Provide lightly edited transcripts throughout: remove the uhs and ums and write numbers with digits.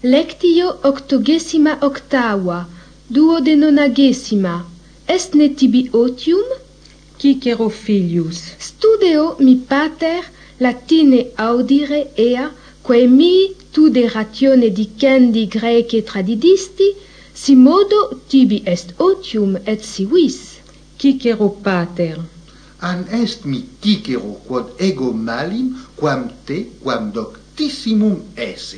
Lectio 88, 29. Est ne tibi otium? Cicero filius. Studeo mi pater latine audire ea, quae mi tu de ratione dicendi Graece tradidisti, si modo tibi est otium et si vis. Cicero pater. An est mi Cicero quod ego malim quam te quam doctissimum esse.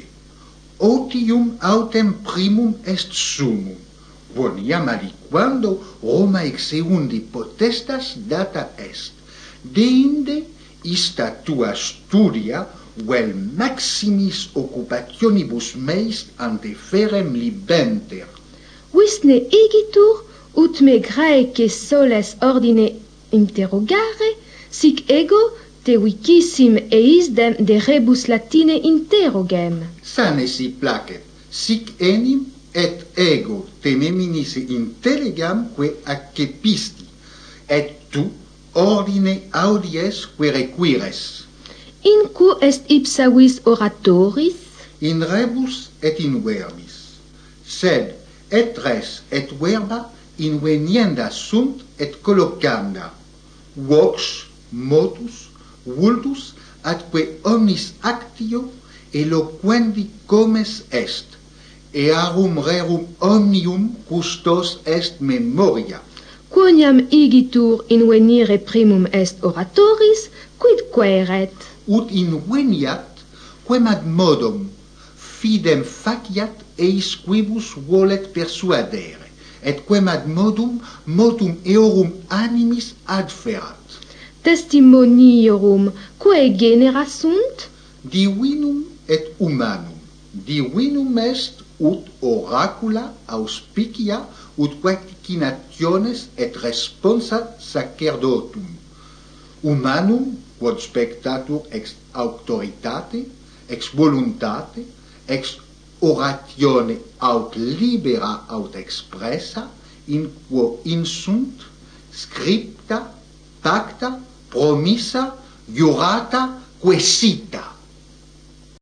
Otium autem primum est sumum. Quoniam aliquando Roma exeundi potestas data est. Deinde ista tua studia vel maximis occupationibus meis anteferem libenter. Vis ne igitur, ut me Graece soles ordine interrogare, sic ego te vicissim eisdem de rebus latine interrogem. Sane si placet, sic enim et ego te meminisse intelligam que accepisti, et tu ordine audies que requires. In quo est ipsa vis oratoris? In rebus et in verbis. Sed et res et verba invenienda sunt et collocanda. Vox, motus, vultus, atque omnis actio eloquendi comes est. Earum rerum omnium custos est memoria. Quoniam igitur invenire primum est oratoris, quid quaeret? Ut inveniat, quem ad modum fidem faciat eis quibus volet persuadere, et quem ad modum eorum animis adferat. Testimoniorum quae genera sunt? Divinum et humanum. Divinum est ut oracula auspicia ut quaticinationes et responsa sacerdotum. Humanum quod spectatur ex auctoritate, ex voluntate, ex oratione aut libera aut expressa, in quo insunt scripta, pacta, promissa, jurata, quesita.